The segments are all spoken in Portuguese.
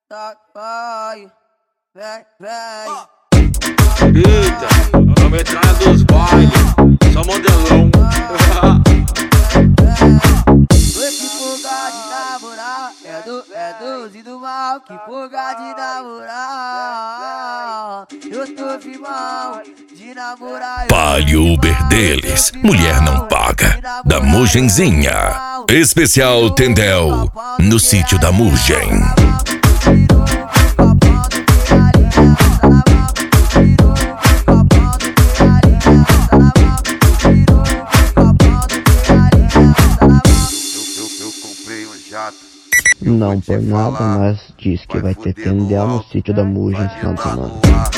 Vai, vem. Eita, a metralha dos bailes, só modelão. Que fuga de namorar, é doze do mal. Que fuga de namorar, eu tô firmão de namorar. Pague o Uber deles, mulher não paga. Da Mugenzinha, especial Tendel, no sítio da Mugen. Não por nada, mas diz que vai ter Tendel no sítio da Mugen esse final de semana.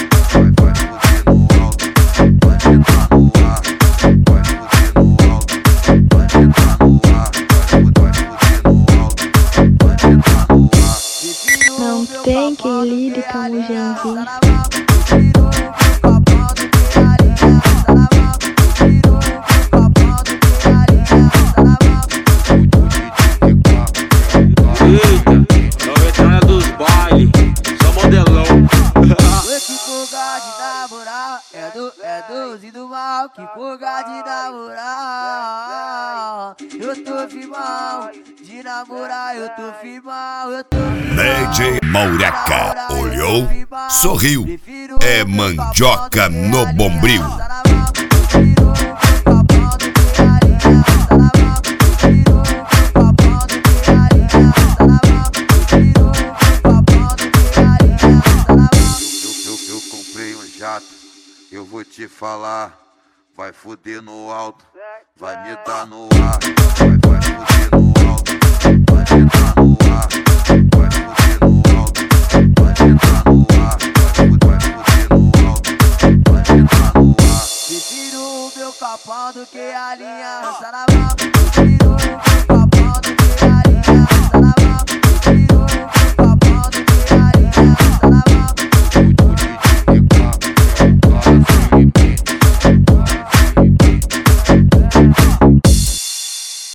Não tem quem lide com a Mugenzinha. Eita, a metralha dos bailes, só modelão. Que fuga de namorar, é doze do mal. Que fuga de namorar, eu tô firmão de namorar, eu tô firmão, eu tô firmão. DJ Maureca, olhou, sorriu, é mandioca no bombril. Eu comprei um jato, eu vou te falar. Vai foder no alto, vai me dar no ar. Vai foder no alto, vai me dar no ar. Vai foder no alto, vai me dar no ar. Vai foder no alto, vai me dar no ar. Prefiro o meu capão do que a linha. Prefiro o meu capão do que a linha.